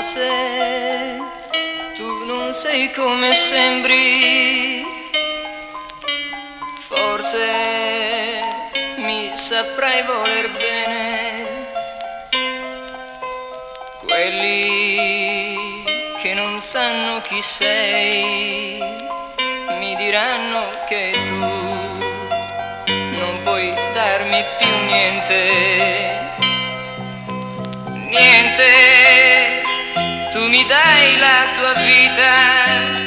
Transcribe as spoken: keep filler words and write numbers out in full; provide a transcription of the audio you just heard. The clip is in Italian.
forse tu non sei come sembri, forse mi saprai voler bene. Quelli che non sanno chi sei mi diranno che tu non puoi darmi più niente. Niente, tu mi dai la tua vita,